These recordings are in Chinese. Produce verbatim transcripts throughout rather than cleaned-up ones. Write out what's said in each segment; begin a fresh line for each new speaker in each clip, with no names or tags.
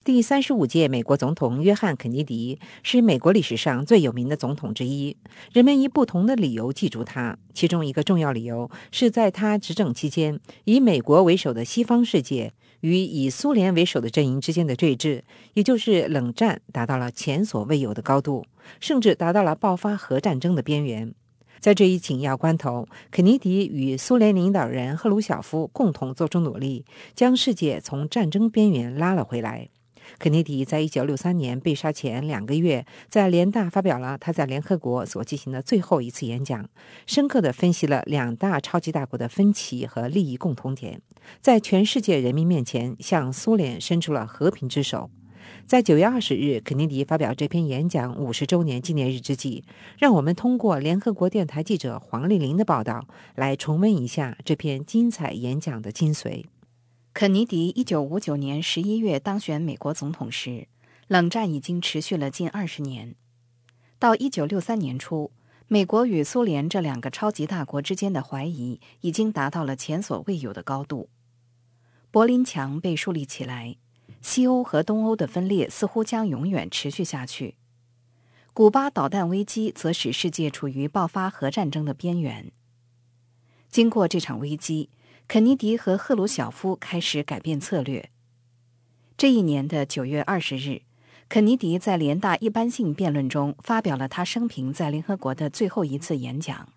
第三十五届美国总统约翰·肯尼迪是美国历史上最有名的总统之一，人们以不同的理由记住他。其中一个重要理由是在他执政期间，以美国为首的西方世界与以苏联为首的阵营之间的对峙，也就是冷战，达到了前所未有的高度，甚至达到了爆发核战争的边缘。在这一紧要关头，肯尼迪与苏联领导人赫鲁晓夫共同做出努力，将世界从战争边缘拉了回来。肯尼迪在一九六三年被杀前两个月，在联大发表了他在联合国所进行的最后一次演讲，深刻地分析了两大超级大国的分歧和利益共同点，在全世界人民面前向苏联伸出了和平之手。在九月二十日，肯尼迪发表这篇演讲五十周年纪念日之际，让我们通过联合国电台记者黄丽玲的报道，来重温一下这篇精彩演讲的精髓。
肯尼迪一九五九年十一月当选美国总统时，冷战已经持续了近二十年。到一九六三年初，美国与苏联这两个超级大国之间的怀疑已经达到了前所未有的高度。柏林墙被树立起来，西欧和东欧的分裂似乎将永远持续下去。古巴导弹危机则使世界处于爆发核战争的边缘。经过这场危机，肯尼迪和赫鲁晓夫开始改变策略。这一年的九月二十日，肯尼迪在联大一般性辩论中发表了他生平在联合国的最后一次演讲。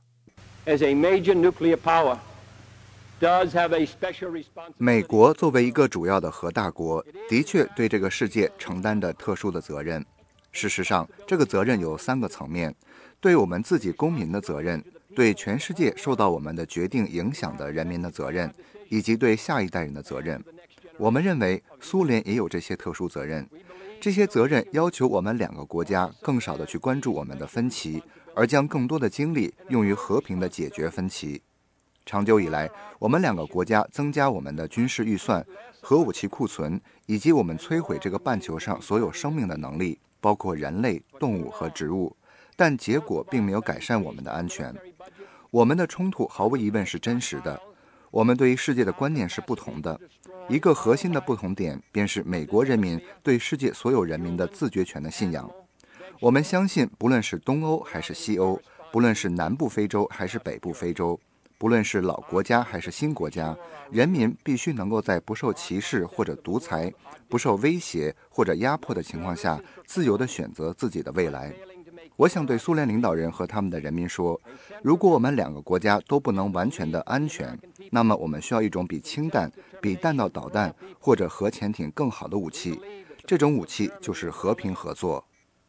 美国作为一个主要的核大国，的确对这个世界承担着特殊的责任。事实上，这个责任有三个层面：对我们自己公民的责任，对全世界受到我们的决定影响的人民的责任，以及对下一代人的责任。我们认为苏联也有这些特殊责任，这些责任要求我们两个国家更少地去关注我们的分歧，而将更多的精力用于和平的解决分歧。长久以来，我们两个国家增加我们的军事预算、核武器库存，以及我们摧毁这个半球上所有生命的能力，包括人类、动物和植物，但结果并没有改善我们的安全。我们的冲突毫无疑问是真实的，我们对于世界的观念是不同的。一个核心的不同点便是美国人民对世界所有人民的自决权的信仰。我们相信，不论是东欧还是西欧，不论是南部非洲还是北部非洲，不论是老国家还是新国家，人民必须能够在不受歧视或者独裁、不受威胁或者压迫的情况下，自由地选择自己的未来。我想对苏联领导人和他们的人民说，如果我们两个国家都不能完全的安全，那么我们需要一种比氢弹、比弹道导弹或者核潜艇更好的武器，这种武器就是和平合作。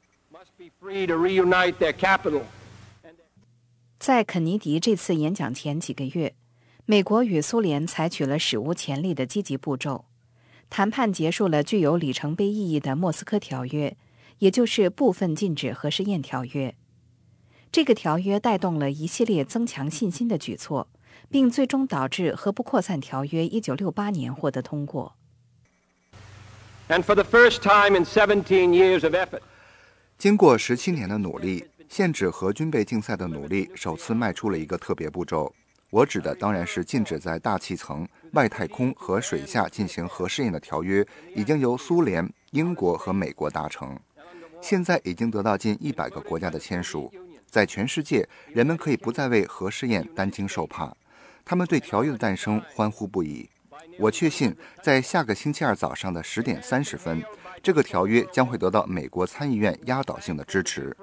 在肯尼迪这次演讲前几个月，美国与苏联采取了史无前例的积极步骤，谈判结束了具有里程碑意义的莫斯科条约，也就是部分禁止核试验条约。这个条约带动了一系列增强信心的举措，并最终导致核不扩散条约一九六八年获得通过。
And for the first time in seventeen years of effort,
经过十七年的努力，限制核军备竞赛的努力首次迈出了一个特别步骤。我指的当然是禁止在大气层、外太空和水下进行核试验的条约，已经由苏联、英国和美国达成，现在已经得到近一百个国家的签署。在全世界，人们可以不再为核试验担惊受怕，他们对条约的诞生欢呼不已。我确信，在下个星期二早上的十点三十分，这个条约将会得到美国参议院压倒性的支持。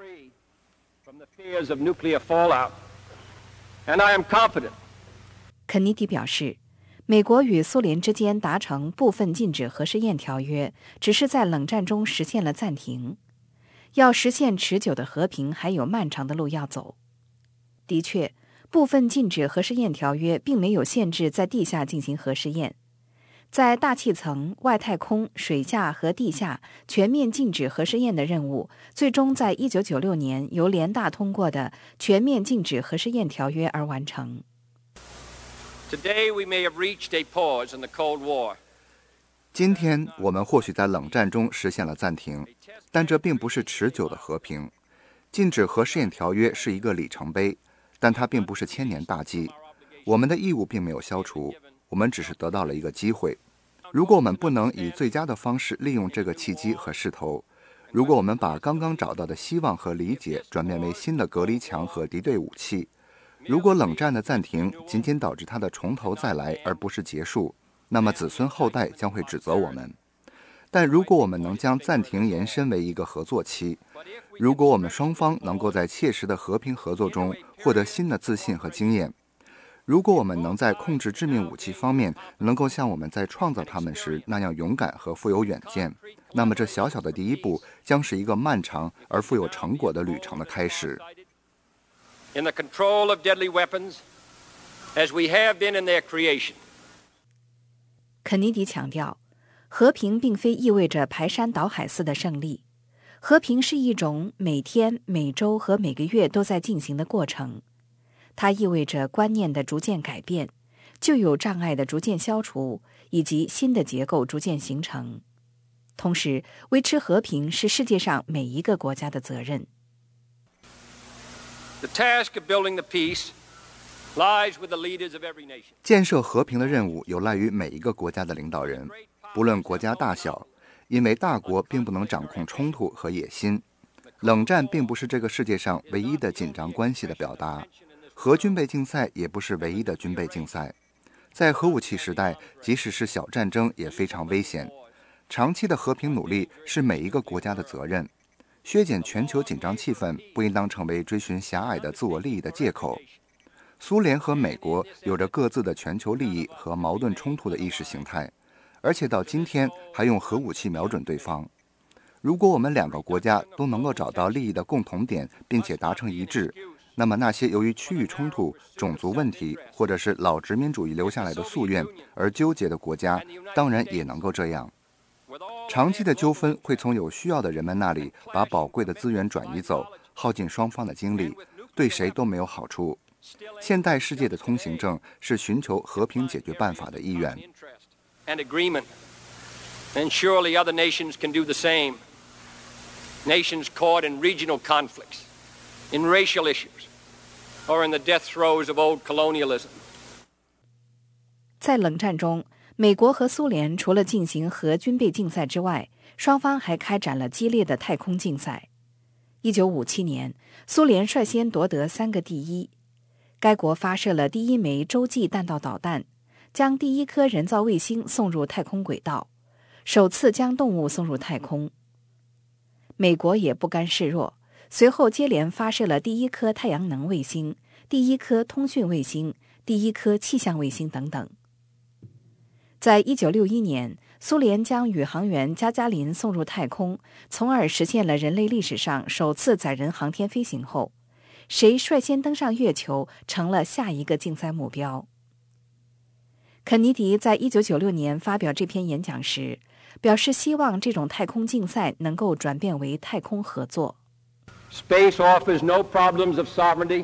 肯尼迪表示，美国与苏联之间达成部分禁止核试验条约，只是在冷战中实现了暂停。要实现持久的和平，还有漫长的路要走。的确，部分禁止核试验条约并没有限制在地下进行核试验。在大气层、外太空、水下和地下全面禁止核试验的任务，最终在一九九六年由联大通过的全面禁止核试验条约而完成。
Today we may have reached a pause in the Cold War.
今天我们或许在冷战中实现了暂停，但这并不是持久的和平。禁止核试验条约是一个里程碑，但它并不是千年大计。我们的义务并没有消除，我们只是得到了一个机会。 如果我们不能以最佳的方式利用这个契机和势头，如果我们把刚刚找到的希望和理解转变为新的隔离墙和敌对武器，如果冷战的暂停仅仅导致它的从头再来而不是结束，那么子孙后代将会指责我们。但如果我们能将暂停延伸为一个合作期，如果我们双方能够在切实的和平合作中获得新的自信和经验，如果我们能在控制致命武器方面能够像我们在创造它们时那样勇敢和富有远见，那么这小小的第一步将是一个漫长而富有成果的旅程的开始。
In the control of deadly weapons, as we have been in their creation.
肯尼迪强调，和平并非意味着排山倒海似的胜利，和平是一种每天、每周和每个月都在进行的过程。它意味着观念的逐渐改变，旧有障碍的逐渐消除，以及新的结构逐渐形成。同时，维持和平是世界上每一个国家的责任。
The task of building the peace lies with the leaders of every nation.
建设和平的任务有赖于每一个国家的领导人，不论国家大小，因为大国并不能掌控冲突和野心。冷战并不是这个世界上唯一的紧张关系的表达，核军备竞赛也不是唯一的军备竞赛。在核武器时代，即使是小战争也非常危险。长期的和平努力是每一个国家的责任。削减全球紧张气氛不应当成为追寻狭隘的自我利益的借口。苏联和美国有着各自的全球利益和矛盾冲突的意识形态，而且到今天还用核武器瞄准对方。如果我们两个国家都能够找到利益的共同点，并且达成一致，那么那些由于区域冲突、种族问题或者是老殖民主义留下来的夙愿而纠结的国家，当然也能够这样。长期的纠纷会从有需要的人们那里把宝贵的资源转移走，耗尽双方的精力，对谁都没有好处。现代世界的通行证是寻求和平解决办法的意愿。
And agreement. And surely other nations can do the same. Nations caught in regional conflicts, in racial issues, or in the death throes of old colonialism.
在冷战中，美国和苏联除了进行核军备竞赛之外，双方还开展了激烈的太空竞赛。一九五七年，苏联率先夺得三个第一。该国发射了第一枚洲际弹道导弹，将第一颗人造卫星送入太空轨道，首次将动物送入太空。美国也不甘示弱，随后接连发射了第一颗太阳能卫星、第一颗通讯卫星、第一颗气象卫星等等。在一九六一年，苏联将宇航员加加林送入太空，从而实现了人类历史上首次载人航天飞行后，谁率先登上月球成了下一个竞赛目标。肯尼迪在一九九六年发表这篇演讲时，表示希望这种太空竞赛能够转变为太空合作。
Space offers no problems of sovereignty.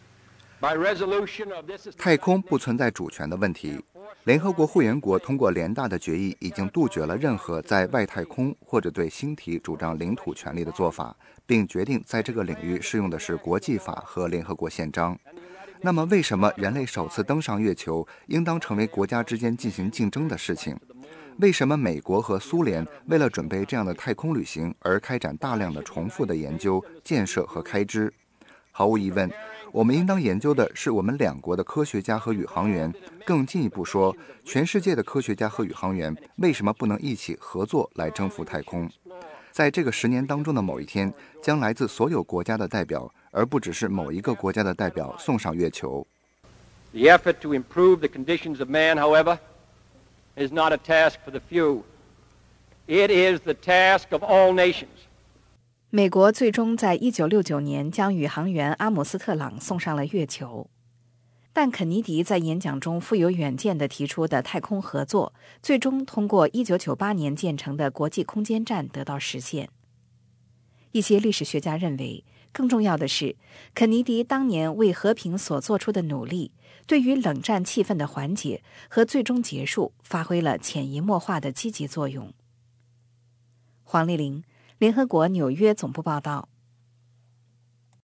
By resolution of this...
太空不存在主权的问题。联合国会员国通过联大的决议，已经杜绝了任何在外太空或者对星体主张领土权利的做法，并决定在这个领域适用的是国际法和联合国宪章。那么，为什么人类首次登上月球应当成为国家之间进行竞争的事情？为什么美国和苏联为了准备这样的太空旅行而开展大量的重复的研究、建设和开支？毫无疑问，我们应当研究的是我们两国的科学家和宇航员，更进一步说，全世界的科学家和宇航员为什么不能一起合作来征服太空？在这个十年当中的某一天，将来自所有国家的代表，而不只是某一个国家的代表送上月球。
The effort to improve the conditions of man, however, is not a task for the few. It is the task of all nations.
美国最终在一九六九年将宇航员阿姆斯特朗送上了月球，但肯尼迪在演讲中富有远见地提出的太空合作，最终通过一九九八年建成的国际空间站得到实现。一些历史学家认为，更重要的是，肯尼迪当年为和平所做出的努力，对于冷战气氛的缓解和最终结束发挥了潜移默化的积极作用。黄丽玲，联合国纽约总部报道。